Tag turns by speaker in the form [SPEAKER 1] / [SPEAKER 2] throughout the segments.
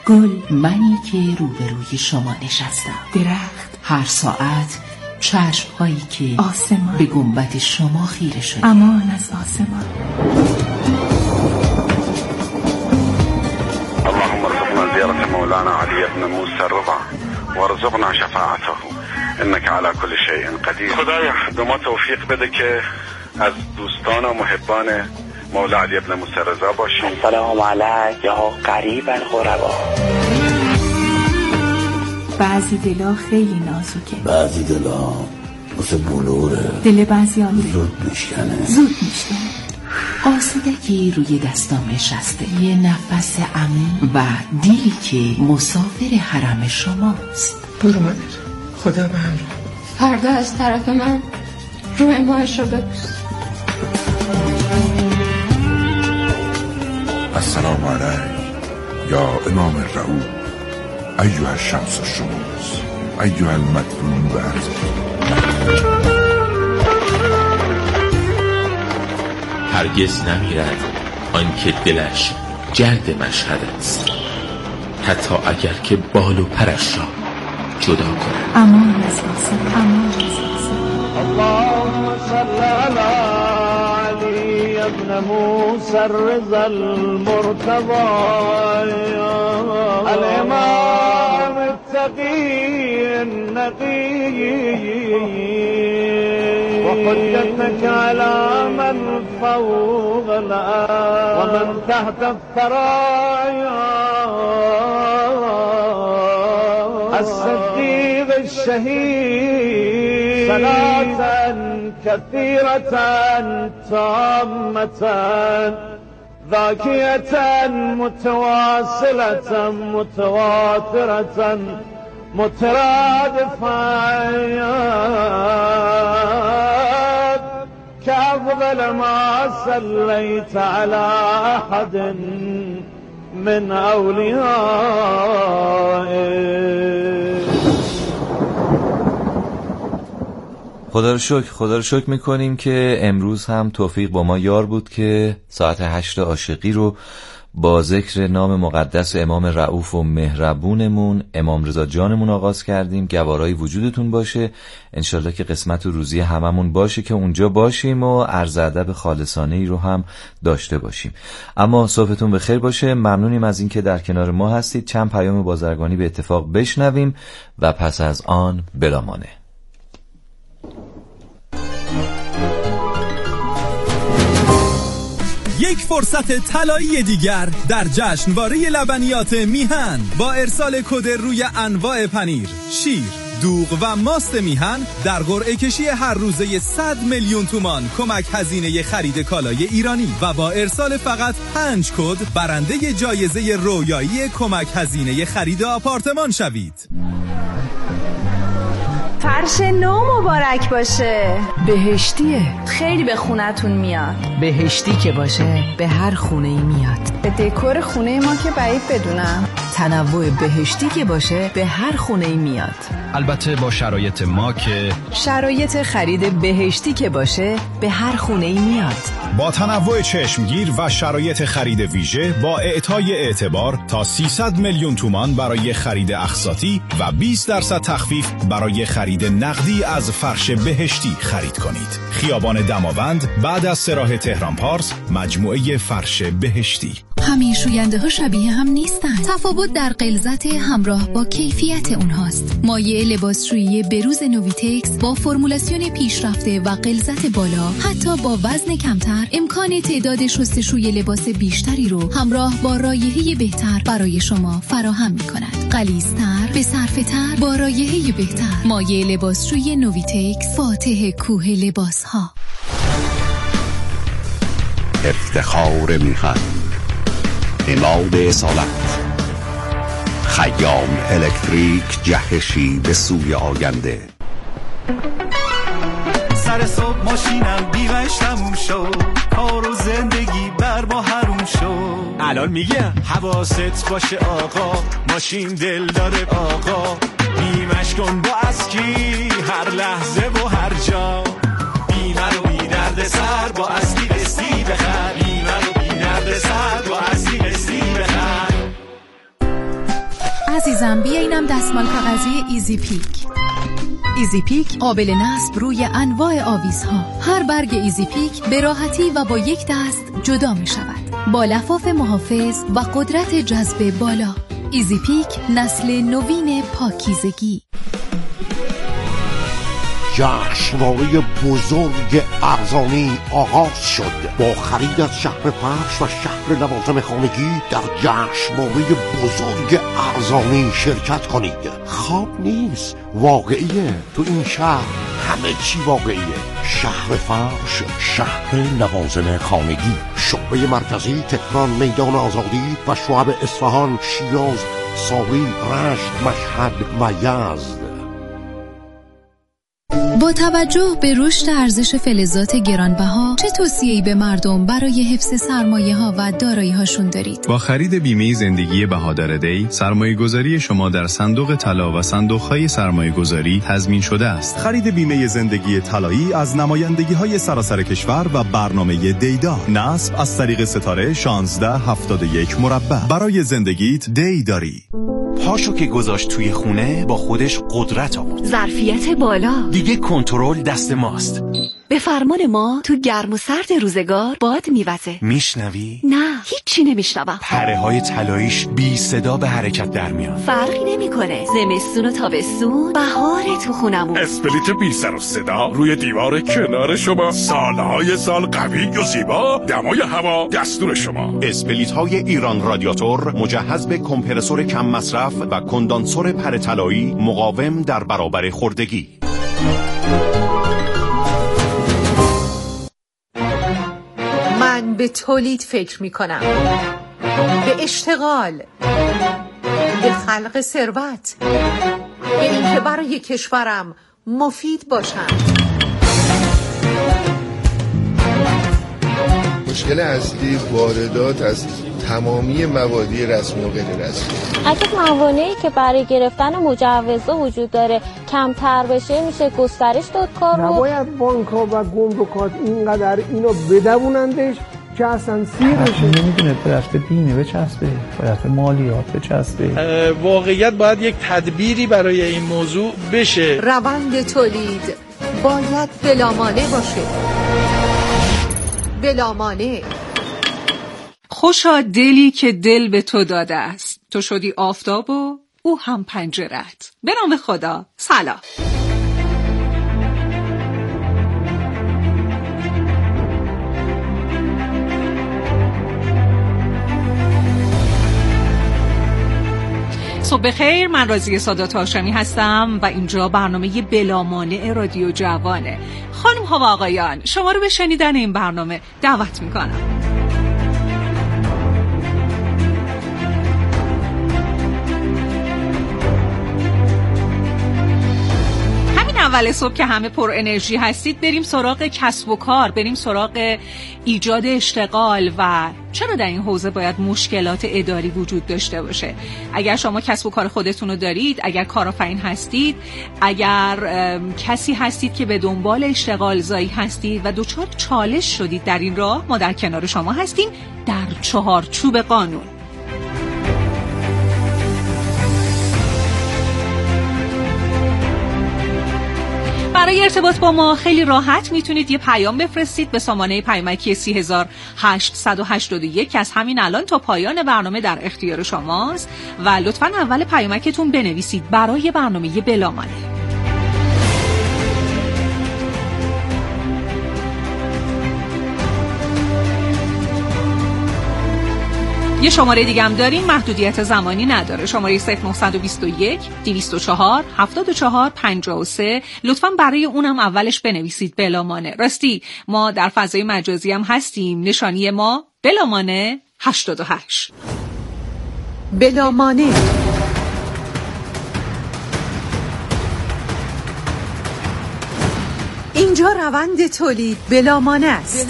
[SPEAKER 1] گل، منی که روبروی شما نشستم.
[SPEAKER 2] درخت،
[SPEAKER 1] هر ساعت چشم‌هایی که
[SPEAKER 2] آسمان،
[SPEAKER 1] به گنبد شما خیره شده.
[SPEAKER 2] امان از آسمان.
[SPEAKER 3] اللهم ارزقنا زيارة مولانا علي بن موسى الرضا وارزقنا شفاعته انك على كل شيء قدیر. خدایا به ما توفیق بده که از دوستان و محبان مولا علی بن موسی الرضا باشیم.
[SPEAKER 4] سلام علیک یا قریب الغربا.
[SPEAKER 2] بعضی دلا خیلی نازکه،
[SPEAKER 5] بعضی دلا مثل بلوره،
[SPEAKER 2] دل بعضیان
[SPEAKER 5] زود میشکنه.
[SPEAKER 1] آسودگی روی دستام نشسته، یه نفس عمیق و دیلی که مسافر حرم شماست.
[SPEAKER 6] برو مادر، خدا به همراه.
[SPEAKER 7] فردا از طرف من روی ماهش رو ببوس.
[SPEAKER 8] السلام علیک یا امام رعوف ایها الشمس الشموس ایها المدفون بعد.
[SPEAKER 9] هرگز نمیرد آنکه دلش جلد مشهد است، حتی اگر که بال و پرش را جدا کند.
[SPEAKER 2] امان از آسمان، امان از آسمان.
[SPEAKER 10] اللهم صل علی علی ابن موسی الرضا المرتضی الامام التقی النقی وحجتك على من فوق الأرض ومن تحت الثرايا الصديق الشهيد صلاة كثيرة تامة ذاكية متواصلة متواترة مترادفة كأفضل ما صليت على أحد من أوليائك.
[SPEAKER 11] خدا رو شکر میکنیم که امروز هم توفیق با ما یار بود که ساعت 8 عاشقی رو با ذکر نام مقدس امام رعوف و مهربونمون امام رضا جانمون آغاز کردیم. گوارای وجودتون باشه، انشالله که قسمت و روزی هممون باشه که اونجا باشیم و عرض ادب خالصانه ای رو هم داشته باشیم. اما صبحتون بخیر باشه. ممنونیم از این که در کنار ما هستید. چند پیام بازرگانی به اتفاق بشنویم و پس از آن بلامانه.
[SPEAKER 12] یک فرصت طلایی دیگر در جشنواره لبنیات میهن با ارسال کد روی انواع پنیر، شیر، دوغ و ماست میهن در قرعه کشی هر روزه 100 میلیون تومان کمک هزینه خرید کالای ایرانی و با ارسال فقط 5 کد برنده جایزه رویایی کمک هزینه خرید آپارتمان شوید.
[SPEAKER 13] فرش نو مبارک باشه.
[SPEAKER 14] بهشتیه،
[SPEAKER 13] خیلی به خونتون میاد.
[SPEAKER 14] بهشتی که باشه به هر خونه ای میاد.
[SPEAKER 7] به دکور خونه ما که بعید بدونم.
[SPEAKER 14] تنوع بهشتی که باشه به هر خونه ای میاد.
[SPEAKER 15] البته با شرایط ما که
[SPEAKER 14] شرایط خرید بهشتی که باشه به هر خونه ای میاد.
[SPEAKER 16] با تنوع چشمگیر و شرایط خرید ویژه با اعطای اعتبار تا 300 میلیون تومان برای خرید اقساطی و 20% تخفیف برای خرید نقدی از فرش بهشتی خرید کنید. خیابان دماوند بعد از سراح تهران پارس، مجموعه فرش بهشتی.
[SPEAKER 17] همه شوینده ها شبیه هم نیستن. تفاوت در غلظت همراه با کیفیت اونهاست. مایع لباسشویی بروز نویتکس با فرمولاسیون پیشرفته و غلظت بالا، حتی با وزن کمتر، امکان تعداد شستشوی لباس بیشتری رو همراه با رایحه بهتر برای شما فراهم می‌کند. غلیظ‌تر، به صرفه‌تر، با رایحه بهتر. مایع لباسشویی نویتکس، فاتح کوه لباس‌ها.
[SPEAKER 18] افتخار میهن، اماد اصالت، خیام الکتریک، جهشی به سوی آینده.
[SPEAKER 19] سر صبح ماشینم بیمش تموم شد، کار و زندگی بر ما حروم شد. الان میگم حواست باشه آقا، ماشین دل داره آقا، بیمش کن با اسکی هر لحظه و هر جا. بیمه رو بی درد سر با اصلی قسطی بخر، بیمه رو بی درد سر با اصلی قسطی بخر.
[SPEAKER 17] عزیزم بیا اینم دستمال کاغذی ایزی پیک. ایزی پیک قابل نصب روی انواع آویزها. هر برگ ایزی پیک به راحتی و با یک دست جدا می شود، با لفاف محافظ و قدرت جذب بالا. ایزی پیک نسل نوین پاکیزگی.
[SPEAKER 20] جشنواره بزرگ ارزانی آغاز شد. با خرید از شهر فرش و شهر لوازم خانگی در جشنواره بزرگ ارزانی شرکت کنید. خواب نیست، واقعیه. تو این شهر همه چی واقعیه. شهر فرش، شهر لوازم خانگی، شعبه مرکزی تهران، میدان آزادی و شعب اصفهان، شیراز، ساری، رشت، مشهد و یزد.
[SPEAKER 17] با توجه به رشد ارزش فلزات گرانبها چه توصیه‌ای به مردم برای حفظ سرمایه‌ها و دارایی‌هاشون دارید؟
[SPEAKER 15] با خرید بیمه زندگی بهادر دی، سرمایه‌گذاری شما در صندوق طلا و صندوق‌های سرمایه‌گذاری تضمین شده است.
[SPEAKER 16] خرید بیمه زندگی طلایی از نمایندگی‌های سراسر کشور و برنامه دیدار. نصب از طریق ستاره 1671 مربع. برای زندگیت دی داری.
[SPEAKER 19] پاشو که گذاشت توی خونه با خودش قدرت آورد.
[SPEAKER 14] ظرفیت بالا.
[SPEAKER 19] دیگه کنترل دست ماست.
[SPEAKER 14] به فرمان ما تو گرم و سرد روزگار باد میوزه.
[SPEAKER 19] میشنوی؟
[SPEAKER 14] نه هیچی نمیشنوم.
[SPEAKER 19] پره های طلاییش بی صدا به حرکت در میاد.
[SPEAKER 14] فرقی نمیکنه. زمستون و تابستون بهار تو خونمون.
[SPEAKER 8] اسپلیت بی سر و صدا روی دیوار کنار شما. سالهای سال قوی و زیبا. دمای هوا دستور شما.
[SPEAKER 16] اسپلیت های ایران رادیاتور مجهز به کمپرسور کم مصرف و کندانسور پره طلایی مقاوم در برابر خوردگی.
[SPEAKER 21] من به تولید فکر می کنم، به اشتغال، به خلق ثروت، به اینکه برای کشورم مفید باشم.
[SPEAKER 22] مشکل اصلی واردات از تمامی موادی رسمی و غیر رسمی.
[SPEAKER 23] اگه موانعی که برای گرفتن مجوزها وجود داره کمتر بشه میشه گسترش داد کار رو.
[SPEAKER 24] نباید بانک‌ها و گمرکات اینقدر اینو بدونندش که اصلا سیر بشه.
[SPEAKER 25] نمیدونه به طرف بیمه بچسبه، به طرف مالیات بچسبه.
[SPEAKER 6] واقعیت باید یک تدبیری برای این موضوع بشه.
[SPEAKER 21] روند تولید باید بلامانع باشه. بلامانع.
[SPEAKER 26] خوشا دلی که دل به تو داده است. تو شدی آفتاب و او هم پنجرت. به نام خدا. سلام. صبح بخیر، من راضیه سادات هاشمی هستم و اینجا برنامه بلامانع رادیو جوانه. خانم ها و آقایان، شما رو به شنیدن این برنامه دعوت میکنم. اول صبح که همه پر انرژی هستید بریم سراغ کسب و کار، بریم سراغ ایجاد اشتغال و چرا در این حوزه باید مشکلات اداری وجود داشته باشه. اگر شما کسب و کار خودتون رو دارید، اگر کارآفرین هستید، اگر کسی هستید که به دنبال اشتغال زایی هستید و دچار چالش شدید در این راه، ما در کنار شما هستیم در چهارچوب قانون. برای ارتباط با ما خیلی راحت میتونید یه پیام بفرستید به سامانه پیامکی 3881 که از همین الان تا پایان برنامه در اختیار شماست و لطفاً اول پیامکتون بنویسید برای برنامه بلامانع. یه شماره دیگه هم داریم، محدودیت زمانی نداره. شماره 0921 204 74 53. لطفاً برای اونم اولش بنویسید بلامانع. راستی ما در فضای مجازی هم هستیم، نشانی ما بلامانع 88.
[SPEAKER 21] بلامانع. اینجا روند تولید بلامانع است.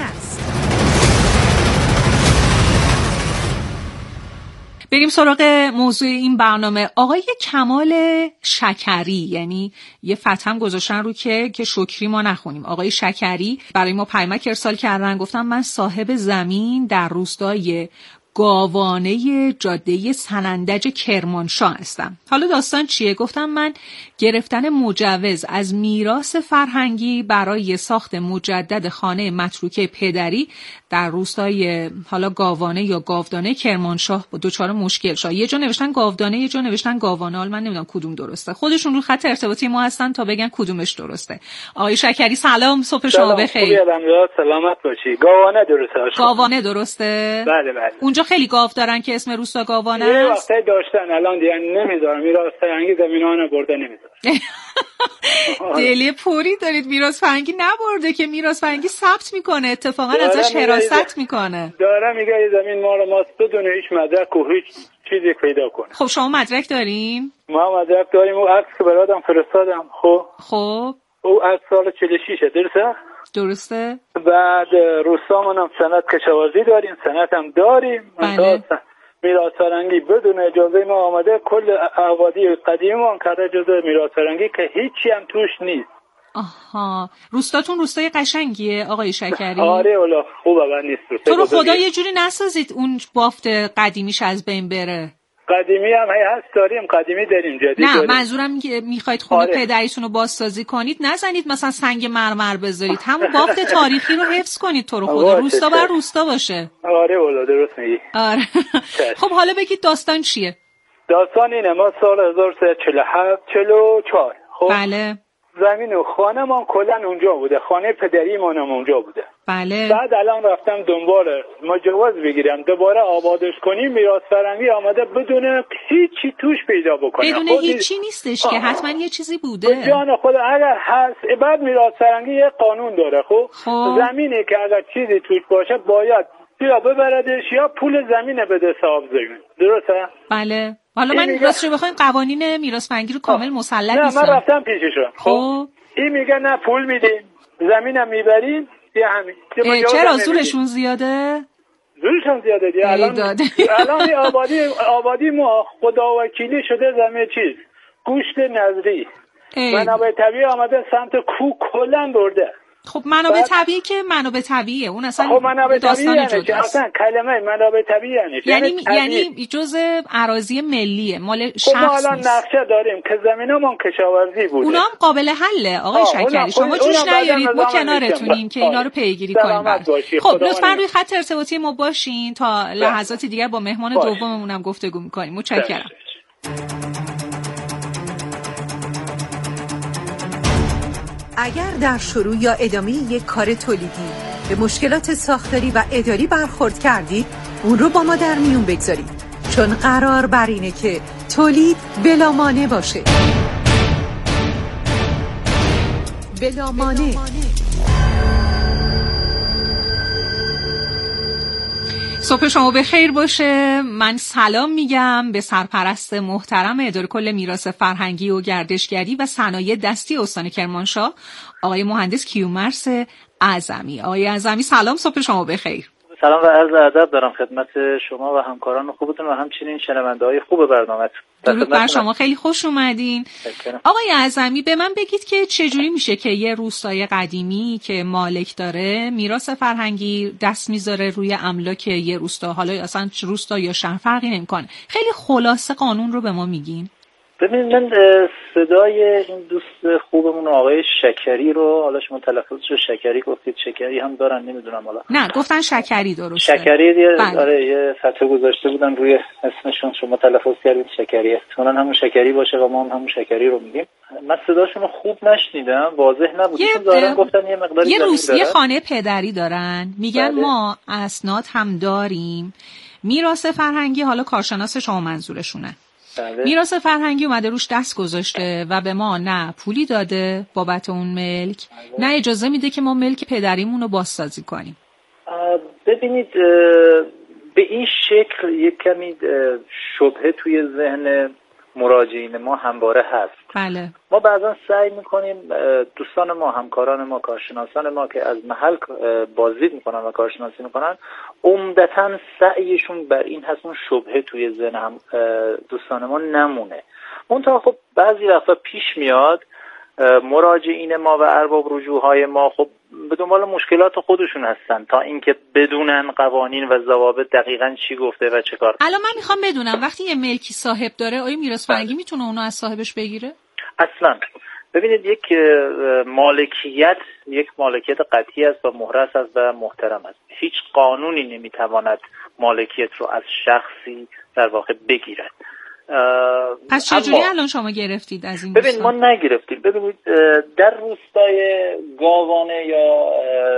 [SPEAKER 26] بریم سراغ موضوع این برنامه. آقای کمال شکری، یعنی یه فتح هم گذاشتن رو که شکری ما نخونیم. آقای شکری برای ما پیامک ارسال کردن، گفتن من صاحب زمین در روستای گاوانه جاده سنندج کرمانشاه هستم. حالا داستان چیه؟ گفتم من گرفتن مجوز از میراث فرهنگی برای ساخت مجدد خانه متروکه پدری در روستای حالا گاوانه یا گاودانه کرمانشاه با دچار مشکل شد. یه جا نوشتن گاودانه، یه جا نوشتن گاوانه. حالا من نمیدونم کدوم درسته. خودشون رو خط ارتباطی ما هستن تا بگن کدومش درسته. آقای شکری سلام، صبح شما بخیر.
[SPEAKER 1] سلامت باشی. گاوانه درسته.
[SPEAKER 26] گاوانه درسته؟
[SPEAKER 1] بله بله.
[SPEAKER 26] اونجا خیلی گاو دارن که اسم روستا گاوانه است.
[SPEAKER 1] یه وقتی داشتن، الان دیگه نمیذارن. میراث فرهنگی زمینانه برده نمیذارن.
[SPEAKER 26] دلی پوری دارید. میراث فرهنگی نبرده که میراث فرهنگی ثبت میکنه، اتفاقا ازش حراست میکنه.
[SPEAKER 1] داره میگه این زمین مال ماست بدون هیچ مدرک و هیچ چیزی پیدا کنه.
[SPEAKER 26] خب شما مدرک دارین؟
[SPEAKER 1] ما مدرک داریم. و عکس که برادم فرستادم.
[SPEAKER 26] خب
[SPEAKER 1] او از سال 46
[SPEAKER 26] درسته؟
[SPEAKER 1] بعد روستامون هم سند کشاورزی داریم، سند هم داریم.
[SPEAKER 26] بله.
[SPEAKER 1] میراث فرهنگی بدون اجازه ما آمده. کل آبادی قدیمی ما کرده جزء میراث فرهنگی که هیچی هم توش نیست.
[SPEAKER 26] آها، روستاتون روستای قشنگیه آقای شکری؟
[SPEAKER 1] آره والا خوبه. من نیست
[SPEAKER 26] تو رو خدا یه جوری نسازید اون بافت قدیمیش از بین بره.
[SPEAKER 1] قدیمی هم هست داریم، قدیمی داریم، جدید
[SPEAKER 26] نه
[SPEAKER 1] داریم.
[SPEAKER 26] منظورم میخواید خونه پدریتون رو بازسازی کنید، نزنید مثلا سنگ مرمر بذارید، همون بافت تاریخی رو حفظ کنید. تو رو خدا روستا بر روستا باشه.
[SPEAKER 1] آره والا درست میگی.
[SPEAKER 26] آره. خب حالا بگید داستان چیه؟
[SPEAKER 1] داستان اینه ما سال 1347 44 خب
[SPEAKER 26] بله
[SPEAKER 1] زمین و خانه ما کلا اونجا بوده، خانه پدری ما هم اونجا بوده.
[SPEAKER 26] بله.
[SPEAKER 1] بعد الان رفتم دنبال مجوز بگیرم دوباره آبادش کنیم. میراث فرهنگی آمده بدون هیچی توش پیدا بکنه.
[SPEAKER 26] بدون هیچی نیستش که حتما یه چیزی بوده.
[SPEAKER 1] به جان خود اگر هست. بعد میراث فرهنگی یه قانون داره. خب زمینی که اگر چیزی توش باشه باید یا ببردش یا پول زمین بده صاحب زمین. درسته؟
[SPEAKER 26] بله. حالا من راستش بخوایم قوانین میراث فرهنگی رو کامل مسلط نیستم.
[SPEAKER 1] نه من رفتم پیششون. خب این میگه نه پول میدیم، زمینم میبریم. یه همین.
[SPEAKER 26] چرا زورشون زیاده؟
[SPEAKER 1] زورشون زیاده دیگه. الان آبادی ما خدا وکیلی شده زمین چیز گوشت نظری. منابع طبیعی آمده سمت کو کلا برده.
[SPEAKER 26] خب منابع طبیعی که منابع طبیعیه، اون اصلا
[SPEAKER 1] خب منابع
[SPEAKER 26] داستان
[SPEAKER 1] یعنی جداست. اصلا کلمه منابع طبیعی
[SPEAKER 26] یعنی جزء اراضی ملیه، مال شخص
[SPEAKER 1] خب ما الان نقشه داریم که زمینمون کشاورزی بوده.
[SPEAKER 26] اونا هم قابل حله آقای شکری. شما جوش نیارید، ما کنارتونیم که اینا رو پیگیری کنیم. خب لطفاً روی خط ارتباطی ما باشین تا لحظاتی دیگر با مهمان دوممون هم گفتگو می‌کنیم. متشکرم.
[SPEAKER 21] اگر در شروع یا ادامه یک کار تولیدی به مشکلات ساختاری و اداری برخورد کردید، اون رو با ما در میون بگذارید، چون قرار بر اینه که تولید بلا مانع باشه. بلا مانع.
[SPEAKER 26] صبح شما بخیر باشه. من سلام میگم به سرپرست محترم اداره کل میراث فرهنگی و گردشگری و صنایع دستی استان کرمانشاه آقای مهندس کیومرث اعظمی. آقای اعظمی سلام، صبح شما بخیر.
[SPEAKER 2] سلام و عرض ادب دارم خدمت شما و همکاران خوبتون و همچنین شنونده‌های خوب برنامه‌تون.
[SPEAKER 26] درود بر شما، خیلی خوش اومدین. آقای اعظمی به من بگید که چجوری میشه که یه روستای قدیمی که مالک داره میراث فرهنگی دست میذاره روی املاک یه روستا، حالا اصلا روستا یا شهر فرقی نمیکنه. خیلی خلاصه قانون رو به ما میگین.
[SPEAKER 2] ببینید من صدای این دوست خوبمون آقای شکری رو، حالا شما تلفظش رو شکری گفتید، شکری هم دارن نمیدونم حالا.
[SPEAKER 26] نه گفتن شکری درسته.
[SPEAKER 2] شکری دیگه آره یه فتحه گذاشته بودن روی اسمشون، شما تلفظ کردید شکری. احتمالاً همون شکری باشه و ما هم همون شکری رو میگیم. من صداشون رو خوب نشنیدم، واضح نبود. چون گفتن یه مقداری
[SPEAKER 26] یه خانه پدری دارن، میگن بله. ما اسناد هم داریم. میراث فرهنگی، حالا کارشناس شما منظورشونه. بله. میراث فرهنگی اومده روش دست گذاشته و به ما نه پولی داده بابت اون ملک، بله. نه اجازه میده که ما ملک پدریمون رو بازسازی کنیم.
[SPEAKER 2] ببینید به این شکل یک کمی شبهه توی ذهن مراجعین ما همواره هست.
[SPEAKER 26] بله.
[SPEAKER 2] ما بعضا سعی میکنیم دوستان ما، همکاران ما، کارشناسان ما که از محل بازدید میکنن و کارشناسی میکنن، عمدتاً سعیشون بر این هست اون شبهه توی ذهن دوستان ما نمونه. منتها خب بعضی وقتا پیش میاد مراجعین ما و ارباب رجوعهای ما خب به دنبال مشکلات خودشون هستن تا اینکه بدونن قوانین و ضوابط دقیقاً چی گفته و چه کار.
[SPEAKER 26] الان من میخوام بدونم وقتی یه ملکی صاحب داره آیا میراث فرهنگی میتونه اونو از صاحبش بگیره؟
[SPEAKER 2] اصلا ببینید یک مالکیت قطعی است و محرز است و محترم است. هیچ قانونی نمیتواند مالکیت رو از شخصی در واقع بگیرد.
[SPEAKER 26] پس چجوری الان شما گرفتید از این
[SPEAKER 2] ببین ما نگرفتیم. ببینید در روستای گاوانه یا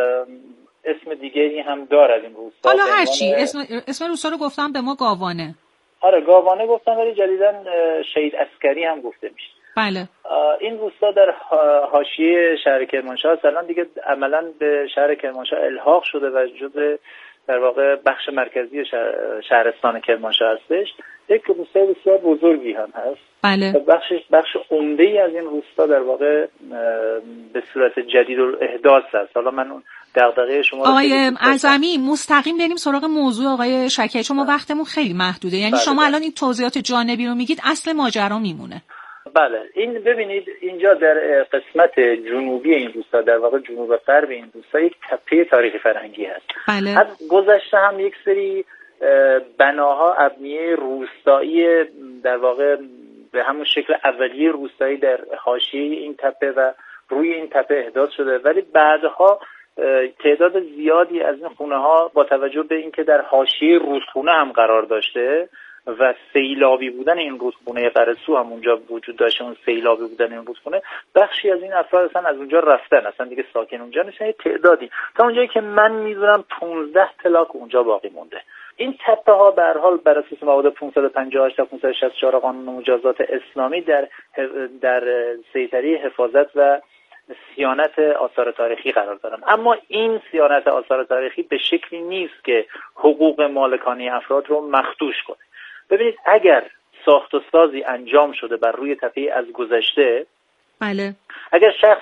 [SPEAKER 2] اسم دیگری هم دارد این روستا.
[SPEAKER 26] حالا هرچی اسم روستا رو گفتم به ما گاوانه.
[SPEAKER 2] آره گاوانه گفتم ولی جدیداً شهید عسکری هم گفته میشه.
[SPEAKER 26] بله.
[SPEAKER 2] این روستا در حاشیه شهر کرمانشاه است. الان دیگه عملاً به شهر کرمانشاه الحاق شده و جزء در واقع بخش مرکزی شهرستان کرمانشاه هستش. یک روستای بسیار بزرگی هم هست.
[SPEAKER 26] بله.
[SPEAKER 2] بخش عمده‌ای از این روستا در واقع به صورت جدید احداث است. حالا من دغدغه شما
[SPEAKER 26] آقای اعظمی مستقیم بریم سراغ موضوع آقای شکری چون ما وقتمون خیلی محدوده. یعنی
[SPEAKER 2] بله.
[SPEAKER 26] شما الان این توضیحات جانبی رو میگید اصل ماجرا میمونه.
[SPEAKER 2] بله این ببینید اینجا در قسمت جنوبی این روستا در واقع جنوب غرب این روستا یک تپه تاریخی فرهنگی هست.
[SPEAKER 26] بله.
[SPEAKER 2] از گذشته هم یک سری بناها ابنیه روستایی در واقع به همون شکل اولیه روستایی در حاشیه این تپه و روی این تپه احداث شده ولی بعدها تعداد زیادی از این خونه ها با توجه به اینکه در حاشیه رودخونه هم قرار داشته و سیلابی بودن این رودخونه قرسو هم اونجا وجود داشته، اون سیلابی بودن این رودخونه بخشی از این افراد اصلا از اونجا رفتن، اصلا دیگه ساکن اونجا نیستن. یه تعدادی تا اونجایی که من میدونم 15 پلاک اونجا باقی مونده. این تپه ها به هر حال بر اساس مواد 558 تا 564 قانون مجازات اسلامی در سیطره حفاظت و صیانت آثار تاریخی قرار دارن. اما این صیانت آثار تاریخی به شکلی نیست که حقوق مالکانه افراد رو مخدوش کنه. ببینید اگر ساخت و سازی انجام شده بر روی تپه از گذشته،
[SPEAKER 26] بله،
[SPEAKER 2] اگر شخص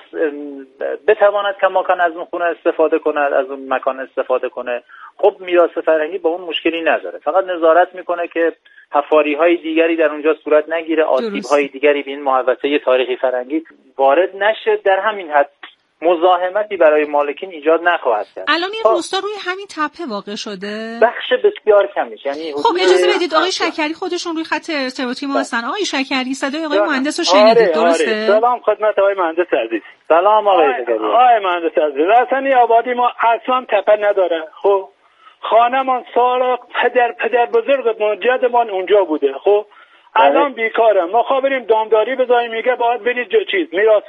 [SPEAKER 2] بتواند کماکان از اون خونه استفاده کنه، از اون مکان استفاده کنه، خب میراث فرهنگی با اون مشکلی نداره. فقط نظارت میکنه که حفاری های دیگری در اونجا صورت نگیره، آسیب های دیگری به این محوطه تاریخی فرهنگی وارد نشه. در همین حد مزاحمتی برای مالکین ایجاد نخواهد کرد.
[SPEAKER 26] الان این روستا روی همین تپه واقع شده؟
[SPEAKER 2] بخش بسیار کمیش. یعنی
[SPEAKER 26] خب اجازه بدید آقای شکری خودشون روی خط ارتباطی ما هستن. آقای شکری صدای آقای مهندس رو شنیدید درسته؟
[SPEAKER 1] سلام خدمت آقای مهندس عزیز.
[SPEAKER 2] سلام آقای شکری.
[SPEAKER 1] آقای مهندس عزیز، رسنی آبادی ما اصلا تپه نداره. خب خانمان سال پدر بزرگمون جدمان اونجا بوده. خب الان بیکارم، ما خواه بریم دامداری بذاریم، میگه باید برید میراث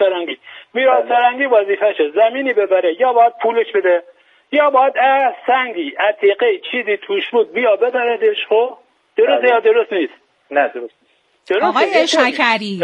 [SPEAKER 1] فرهنگی وظیفشه زمینی ببره، یا باید پولش بده یا باید سنگی عتیقه چیزی توش بود بیا ببردش. خب درست یا درست نیست؟
[SPEAKER 2] نه درست.
[SPEAKER 26] آقای شکری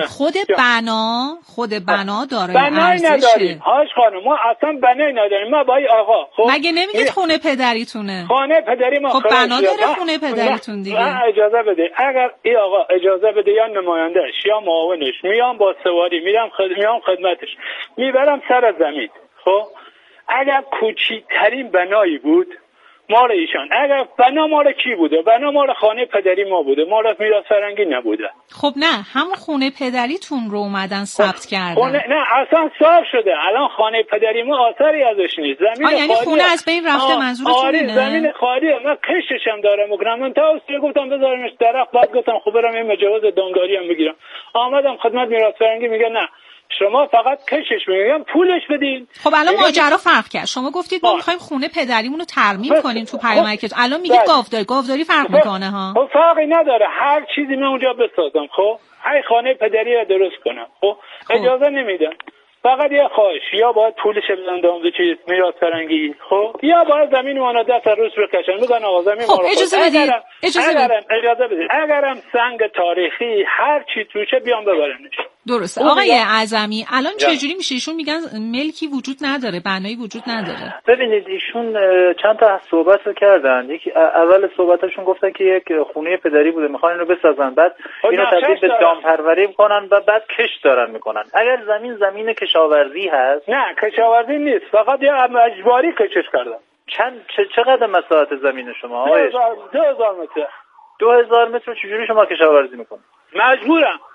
[SPEAKER 26] خود بنا داره ارزشه.
[SPEAKER 1] هاش خانم ما اصلا بنایی نداریم. ما با آقا خب
[SPEAKER 26] مگه نمیگید خونه پدریتونه؟
[SPEAKER 1] خانه پدری ما
[SPEAKER 26] خب بنا داره خونه پدریتون دیگه.
[SPEAKER 1] اجازه بده، اگر این آقا اجازه بده یا نمایندهش یا معاونش میام با سواری میام خدمتش میبرم سر زمین. خب اگر کوچیکترین بنایی بود مال ایشان، اگر بنا مال کی بوده؟ بنا مال خانه پدری ما بوده، مال میراث فرهنگی نبوده.
[SPEAKER 26] خب نه همون خونه پدریتون رو اومدن ثبت کردن.
[SPEAKER 1] نه اصلا صاف شده. الان خانه پدری ما آثاری ازش نیست. زمین
[SPEAKER 26] خالیه. یعنی خونه از بین رفته منظورتون اینه؟
[SPEAKER 1] زمین خالیه. من کشش هم دارم میکنم. من توصیه گفتم بذارمش درخت، بعد گفتم خب برم این مجوز دامداری هم بگیرم. آمدم خدمت میراث فرهنگی میگه نه شما فقط کشش میگم پولش بدین.
[SPEAKER 26] خب الان ماجرا فرق کرد. شما گفتید ما میخوایم خونه پدریمون رو ترمیم کنیم تو پیامک. الان میگه گاوداری فرق میکنه ها.
[SPEAKER 1] خب فرقی نداره، هر چیزی من اونجا بسازم. خب هی خانه پدری رو درست کنم. خب اجازه نمیدن. فقط یه خواهش، یا باید پولش بدن دامدو چیز میراث فرهنگی، خب یا باید زمین ما دست روز بکشن بگن آقا زمین ما رو.
[SPEAKER 26] اجازه
[SPEAKER 1] بدید اگرم سنگ تاریخی هر چی توشه بیان ببرنش.
[SPEAKER 26] درسته. آقای اعظمی الان چجوری میشه؟ ایشون میگن ملکی وجود نداره، بنایی وجود نداره.
[SPEAKER 2] ببینید ایشون چند تا صحبت رو کردن. یکی اول صحبتاشون گفتن که یک خونه پدری بوده میخوان اینو بسازن، بعد اینو تبدیل به دامپروری میکنن و بعد کش دارن میکنن. اگر زمین کشاورزی هست، نه کشاورزی نیست، فقط یه اجباری کشش کردن. چقدر مساحت زمین شما؟
[SPEAKER 1] 2000 متر.
[SPEAKER 2] 2000 متر چجوری شما کشاورزی میکنید؟
[SPEAKER 1] مجبورم.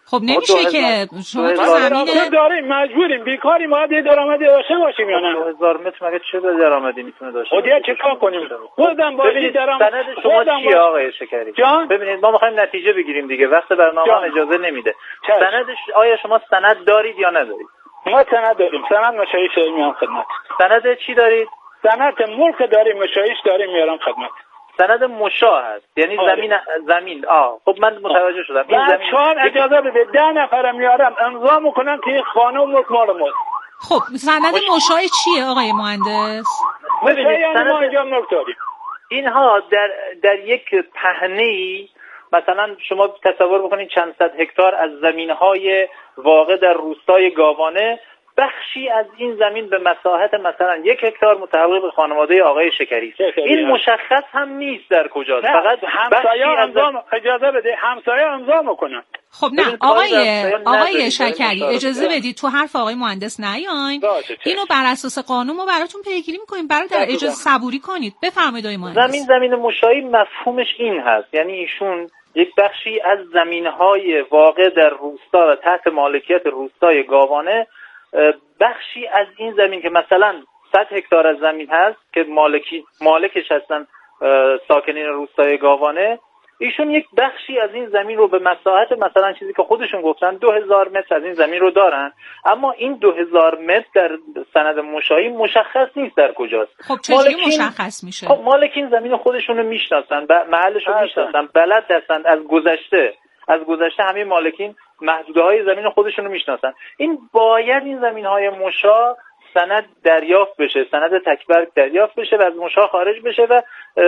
[SPEAKER 26] خب نمیشه که شما تو
[SPEAKER 1] زمین داریم مجبوریم بیکاریم باید یه درآمدی داشته باشیم یا نه؟
[SPEAKER 2] 2000 متر مگه چه درآمدی میتونه داشته باشه؟
[SPEAKER 1] خودی چیکار کنیم؟ خودم باید درآمد
[SPEAKER 2] سند شما چیه آقای شکری؟ ببینید ما می‌خوایم نتیجه بگیریم دیگه، وقت برنامه اجازه نمیده. سندش آیا شما سند دارید یا ندارید؟
[SPEAKER 1] ما سند داریم، سند مشایخ میام خدمت.
[SPEAKER 2] سند چی دارید؟
[SPEAKER 1] سند ملک داریم، مشایخ داریم میارم خدمت.
[SPEAKER 2] سند مشا هست یعنی زمین خب من متوجه شدم.
[SPEAKER 1] این زمین چون اجازه بده 10 نفر میارم امضا میکنن که خانه و ملک مال ماست.
[SPEAKER 26] خب سند مشای چیه آقای مهندس؟
[SPEAKER 1] ببینید ما اینجا ملک داریم.
[SPEAKER 2] اینها در یک پهنه‌ای مثلا شما تصور بکنید چند صد هکتار از زمین‌های واقع در روستای گاوانه، بخشی از این زمین به مساحت مثلا 1 هکتار متعلق به خانواده آقای شکری است. این مشخص هم نیست در کجاست، فقط
[SPEAKER 1] همسایه امضا اجازه بده همسایه امضا میکنن.
[SPEAKER 26] خب نه آقای شکری اجازه بدید تو حرف آقای مهندس نیاین، اینو بر اساس قانون ما براتون پیگیری میکنیم. برادر اجازه صبوری کنید، بفرمایید آقای مهندس.
[SPEAKER 2] زمین مشایی مفهومش این هست، یعنی ایشون یک بخشی از زمین‌های واقع در روستا و تحت مالکیت روستای گاوانه، بخشی از این زمین که مثلا 100 هکتار از زمین هست که مالکش هستن ساکنین روستای گاوانه، ایشون یک بخشی از این زمین رو به مساحت مثلا چیزی که خودشون گفتن 2000 متر از این زمین رو دارن، اما این 2000 متر در سند مشایی مشخص نیست در کجاست.
[SPEAKER 26] خب چجوری مشخص میشه؟
[SPEAKER 2] خب مالکین زمین خودشون رو میشناسن، محلش رو میشناسن، بلد هستن از گذشته همه مالکین محدوده‌های زمین خودشون رو میشناسن. این باید این زمین‌های مشا سند دریافت بشه، سند تکبر دریافت بشه و از مشا خارج بشه و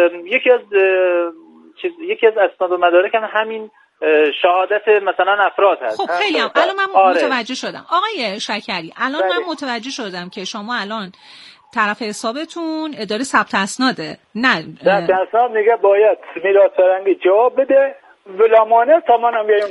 [SPEAKER 2] یکی از اسناد و مدارک هم همین شهادت مثلا افراد هست.
[SPEAKER 26] خب خیلی هم الان من متوجه شدم آقای شکری، الان من متوجه شدم که شما الان طرف حسابتون اداره ثبت اسناده. نه
[SPEAKER 1] ثبت اسناد میگه باید میراث فرهنگی جواب بده ولامانه تا منم بیایم.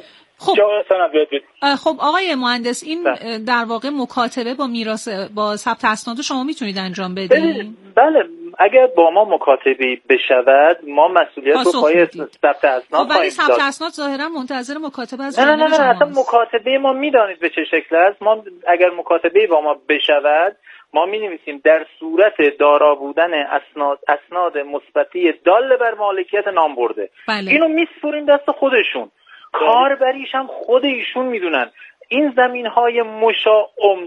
[SPEAKER 26] خب آقای مهندس این در واقع مکاتبه با با ثبت اسناد شما میتونید انجام بدین؟
[SPEAKER 2] بله اگر با ما مکاتبه بشود ما مسئولیت رو پای ثبت اسناد
[SPEAKER 26] خب ولی ثبت اسناد ظاهرا منتظر مکاتبه از
[SPEAKER 2] نه اصلا مکاتبه ما میدانید به چه شکل است. ما اگر مکاتبه با ما بشود ما می‌نویسیم در صورت دارا بودن اسناد مثبتی دال بر مالکیت نام برده.
[SPEAKER 26] بله.
[SPEAKER 2] اینو میسپریم دست خودشون، کاربریش هم خود ایشون میدونن. این زمین‌های مشا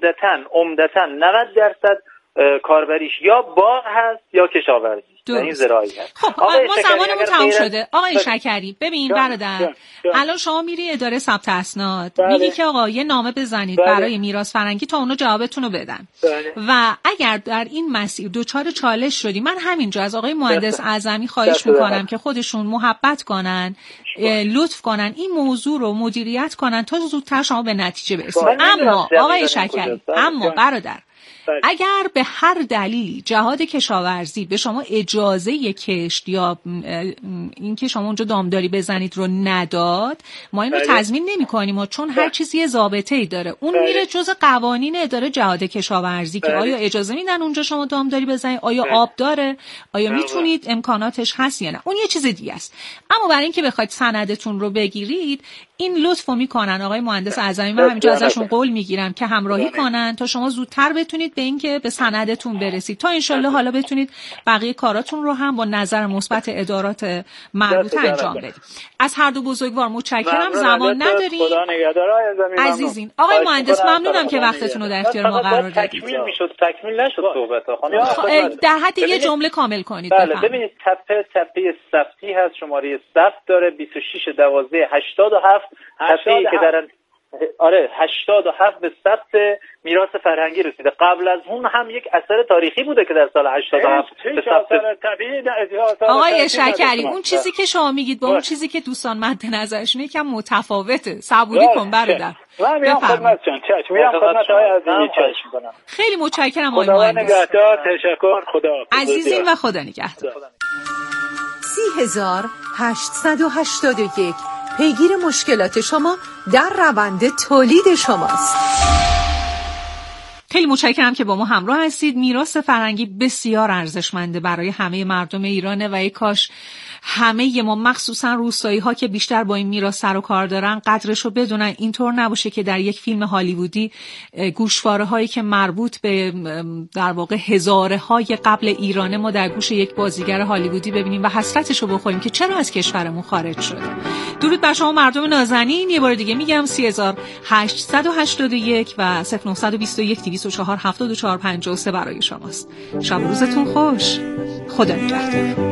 [SPEAKER 2] عمدتاً 90% کاربریش یا باغ هست یا کشاورزی، یعنی زراعی هست.
[SPEAKER 26] خب ما زمانمون تمام شده آقای شکری. ببین برادر الان شما میری اداره ثبت اسناد میگی که آقا یه نامه بزنید برای میراث فرهنگی تا اونا جوابتون رو بدن و اگر در این مسیر دوچار چالش شدی من همینجا از آقای مهندس اعظمی خواهش میکنم که خودشون محبت کنن، لطف کنن این موضوع رو مدیریت کنن تا زودتر شما به نتیجه برسید. اما آقای شکری برادر اگر به هر دلیل جهاد کشاورزی به شما اجازه کشت یا اینکه شما اونجا دامداری بزنید رو نداد، ما این رو تضمین نمی‌کنیم چون هر چیزی یه ضابطه‌ای داره. اون میره جزء قوانین اداره جهاد کشاورزی که آیا اجازه میدن اونجا شما دامداری بزنید، آیا آب داره، آیا میتونید، امکاناتش هست یا نه، اون یه چیز دیگه است. اما برای اینکه بخواید سندتون رو بگیرید این لطفو میکنن آقای مهندس اعظمی و همینجا ازشون قول میگیرم که همراهی کنن تا شما زودتر بتونید به اینکه به سندتون برسید تا انشالله حالا بتونید بقیه کاراتون رو هم با نظر مثبت ادارات مربوطه انجام بدید. از هر دو بزرگوار متشکرم. زمان نداریم عزیزین. آقای مهندس ممنونم که وقتتون رو در اختیار ما قرار دادید.
[SPEAKER 2] تکمیل نشد صحبت
[SPEAKER 26] در حد یه جمله کامل کنید.
[SPEAKER 2] بله ببینید تپه ثبتی هست، شماره ثبت داره 26/12/87 تپه‌ای که در 87 به ثبت میراث فرهنگی رسیده. قبل از اون هم یک اثر تاریخی بوده که در سال 87 به ثبت.
[SPEAKER 26] آقای شکری اون چیزی که شما میگید با اون چیزی که دوستان مد نظرشون یکم متفاوته. صبوری کن برادر.
[SPEAKER 1] میام خدمتتون. میام خدمت آقای عزیزی.
[SPEAKER 26] خیلی متشکرم آقای مهندس.
[SPEAKER 1] نگهدار. تشکر. خدا
[SPEAKER 26] عزیزین و خدا نگهدار.
[SPEAKER 21] 30881 پیگیر مشکلات شما در روند تولید شماست.
[SPEAKER 26] خیلی متشکرم که با ما همراه هستید. میراث فرهنگی بسیار ارزشمنده برای همه مردم ایرانه و ای کاش همه ما مخصوصا روستایی ها که بیشتر با این میراث سر و کار دارن قدرش رو بدونن. اینطور نباشه که در یک فیلم هالیوودی گوشواره هایی که مربوط به در واقع هزاره های قبل ایرانه ما در گوش یک بازیگر هالیوودی ببینیم و حسرتش رو بخوریم که چرا از کشورمون خارج شده. درود بر شما مردم نازنین. یه بار دیگه میگم 3881 و 0921 204 74 53 برای شماست. شب روزتون خوش. خدا نگهدار.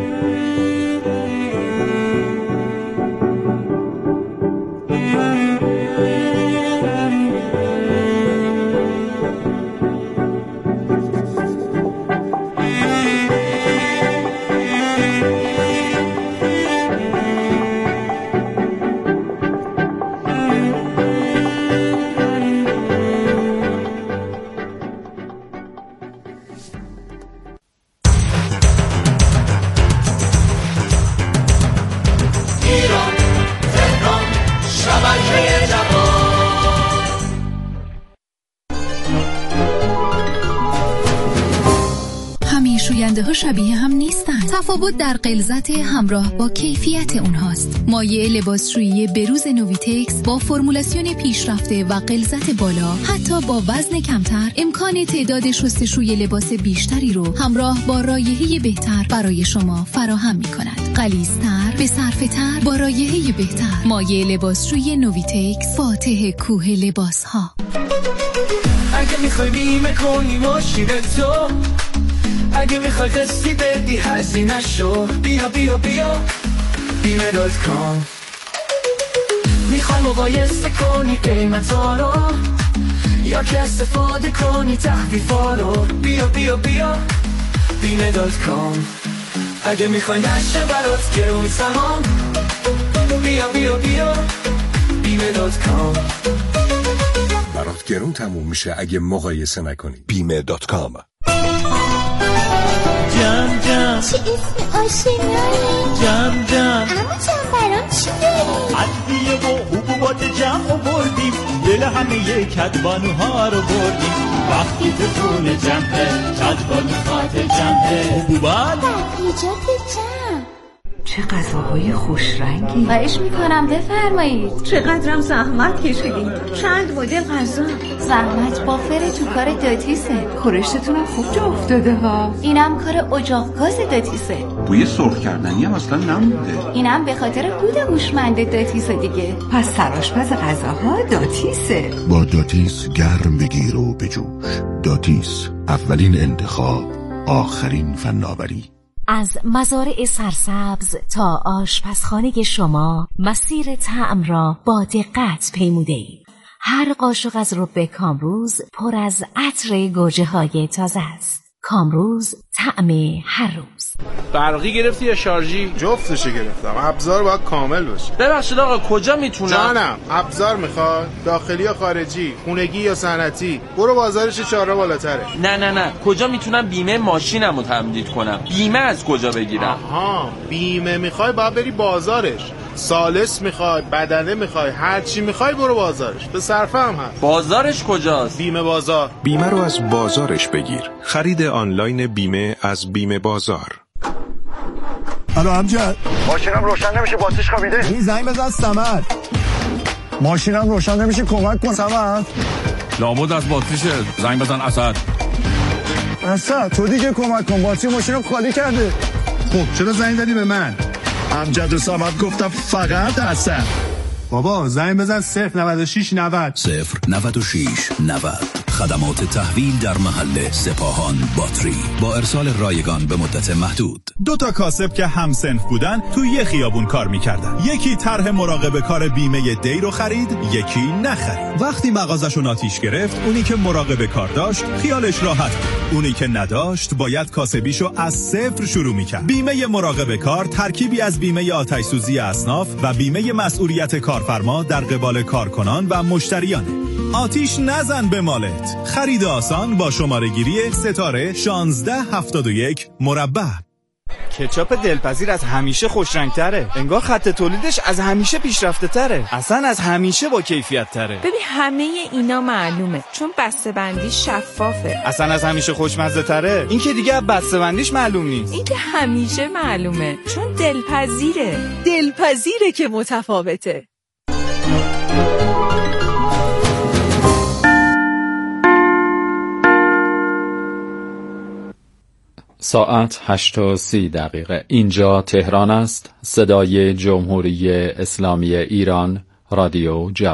[SPEAKER 17] ها شبیه هم نیستن. تفاوت در غلظت همراه با کیفیت اونهاست. مایع لباسشویی بروز نویتکس با فرمولاسیون پیشرفته و غلظت بالا حتی با وزن کمتر امکان تعداد شستشوی لباس بیشتری رو همراه با رایحه بهتر برای شما فراهم می‌کند. غلیظ‌تر، به صرفه‌تر، با رایحه بهتر. مایع لباسشویی نویتکس، فاتح کوه لباس‌ها.
[SPEAKER 19] اگه می‌خوای بیمه کنی ماشین تو، اگه میخوای قسطی بدی هزینه شو، بیا بیا بیا بیمه.com. میخوای مقایسه کنی قیمتا رو یا که استفاده کنی تخفیفا رو، بیا بیا بیا بیمه.com. اگه میخوای نشه برات گرون تمام، بیا بیا بیا بیمه.com.
[SPEAKER 3] برات گرون تموم میشه اگه مقایسه نکنی. بیمه.com.
[SPEAKER 4] جم جم
[SPEAKER 5] چه اسم آشنایی.
[SPEAKER 4] جم جم
[SPEAKER 5] اما جم برام چی داری؟
[SPEAKER 4] عدیه و حبوبات جمع آوردیم، دل همه کدبانوها رو بردیم. وقتی تو خونه جمعه کدبانو خاطر جمعه. حبوبات
[SPEAKER 5] در ایجاد جمع.
[SPEAKER 14] چه غذاهای خوش رنگی.
[SPEAKER 5] خواهش میکنم بفرمایید.
[SPEAKER 9] چقدرم زحمت کشیدیم. چند مدل غذا.
[SPEAKER 5] زحمت بافر تو کار داتیسه.
[SPEAKER 14] خورشتتونم خوب جا افتاده ها.
[SPEAKER 5] اینم کار اجاق گاز داتیسه.
[SPEAKER 18] بوی سرخ کردنی هم اصلا نمونده.
[SPEAKER 5] اینم به خاطر بود هوشمند داتیسه دیگه.
[SPEAKER 14] پس سرآشپز غذاها داتیسه.
[SPEAKER 20] با داتیس گرم بگیر و بجوش. داتیس، اولین انتخاب، آخرین فناوری.
[SPEAKER 10] از مزارع سرسبز تا آشپزخانه شما مسیر طعم را با دقت پیموده‌ایم. هر قاشق از رب کامروز پر از عطر گوجه های تازه است. کامروز طعم هر روز.
[SPEAKER 6] برقی گرفتی یا شارژی؟
[SPEAKER 22] جفتشو گرفتم. ابزار باید کامل باشه.
[SPEAKER 6] ببخشید آقا کجا میتونم؟
[SPEAKER 22] جانم، ابزار میخواد؟ داخلی یا خارجی؟ خونگی یا صنعتی؟ برو بازارش 4 بالاتره.
[SPEAKER 6] نه کجا میتونم بیمه ماشینمو تمدید کنم؟ بیمه از کجا بگیرم؟
[SPEAKER 22] آها، بیمه میخوای باید بری بازارش. سالس میخوای، بدنه میخوای، هر چی میخوای برو بازارش. به صرفه هم هست.
[SPEAKER 6] بازارش کجاست؟
[SPEAKER 22] بیمه بازار.
[SPEAKER 11] بیمه رو از بازارش بگیر. خرید آنلاین بیمه از بیمه بازار.
[SPEAKER 27] الو امجد،
[SPEAKER 28] ماشینم روشن نمیشه، باتریش خوابیده.
[SPEAKER 27] این زنگ بزن سمر. ماشینم روشن نمیشه، کمک کن سمر.
[SPEAKER 28] لابد از باتریشه، زنگ بزن اسد.
[SPEAKER 27] اسد تو دیگه کمک کن، باتری ماشینم خالی کرده.
[SPEAKER 11] خب چرا زنگ زدی به من؟ امجد و سمر گفتم فقط اسد.
[SPEAKER 27] بابا زنگ بزن 096 90
[SPEAKER 29] 096 90. خدمات تحویل در محل سپاهان باتری با ارسال رایگان به مدت محدود.
[SPEAKER 12] 2 تا کاسب که همسنف بودن تو یه خیابون کار میکردن. یکی طرح مراقبه کار بیمه دی رو خرید، یکی نخرید. وقتی مغازشون آتیش گرفت، اونی که مراقبه کار داشت خیالش راحت بود. اونی که نداشت باید کاسبیشو از صفر شروع میکرد. بیمه مراقبه کار ترکیبی از بیمه آتش سوزی اصناف و بیمه مسئولیت کارفرما در قبال کارکنان و مشتریانه. آتیش نزن به مالت. خرید آسان با شماره گیری ستاره 1671 مربع.
[SPEAKER 2] کچاپ دلپذیر از همیشه خوشرنگ‌تره. انگار خط تولیدش از همیشه پیشرفته تره. اصلا از همیشه با کیفیت تره.
[SPEAKER 7] ببین همه اینا معلومه چون بسته‌بندی شفافه.
[SPEAKER 2] اصلا از همیشه خوشمزه تره. این که دیگه بسته‌بندیش معلوم نیست.
[SPEAKER 7] این که همیشه معلومه چون دلپذیره. دلپذیره که متفاوته.
[SPEAKER 8] ساعت 8:30. اینجا تهران است. صدای جمهوری اسلامی ایران، رادیو جوان.